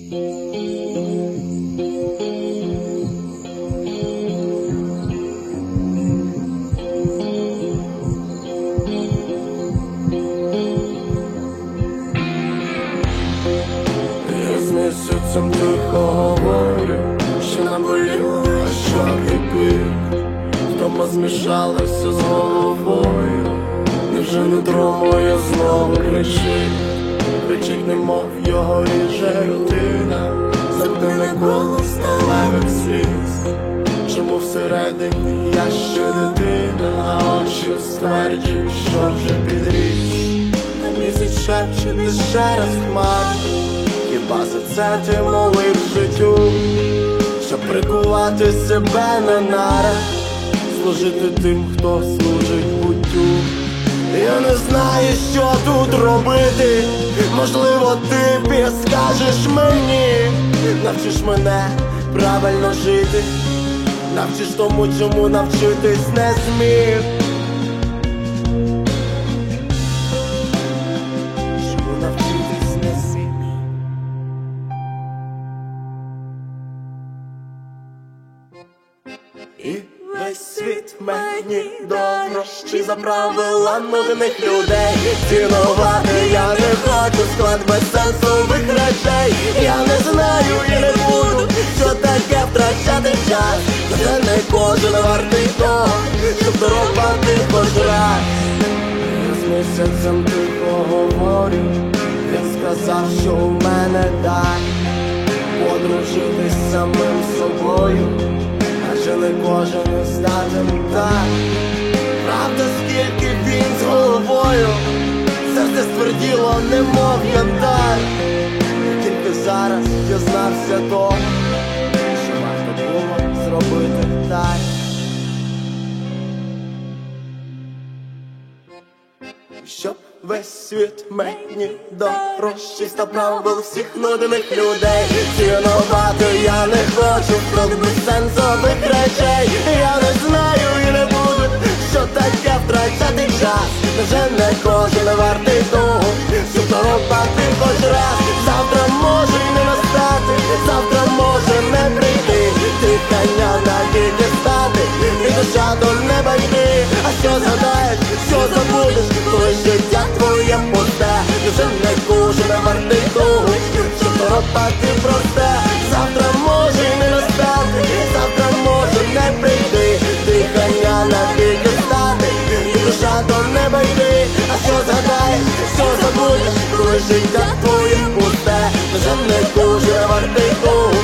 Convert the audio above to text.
Місяцем тихо говорю, що наболіло, а що кипить. Вдома змішалася з головою. Невже нутро моє знову кричить? Кричить, немов його ріже рутина. Замкнене коло сталевих сліз. Чому всередині я ще дитина, а очі стверджують, що вже підріс. А місяць шепче, не ще раз хмарно. Хіба за це ти молив життю, щоб прикувати себе на нарах, служити тим, хто служить буттю. Я не знаю, що тут робити. Можливо, ти підскажеш мені. Навчиш мене правильно жити, навчиш тому, чому навчитись не зміг. Чому навчитись не зміг. І весь світ мені дорожчий за правила нудних людей. Цінувати я не хочу склад безсенсових речей. Я не знаю і не буду, що таке втрачати час. Це не кожен вартий того, щоб дорогати хоч раз. Я з місяцем тихо говорю. Він сказав, що у мене дар подружитись самим собою. Адже не кожен здатен так. Правда, скільки він з головою. Серце стверділо, немов янтар. Тільки зараз дізнався того, що варто було зробити так. Щоб весь світ мені дорожчий став правил всіх нудних людей. Цінувати я не хочу крок безсенсових речей. Я не знаю і не буду, що таке втрачати час. Вже не кожен вартий того, щоб дорогати хоч раз. Завтра може й не настати, завтра може не прийти. Дихання навіки стати, і душа до неба йти. А що згадаєш, що забудеш, коли життя твоє пусте. Вже не кожен вартий того, щоб дорогати просте. Завтра може й не настати, завтра може не прийти. Дихання навіки стати, і душа до неба йти. А що згадаєш, що забудеш, коли життя твоє пусте. Вже не кожен вартий того,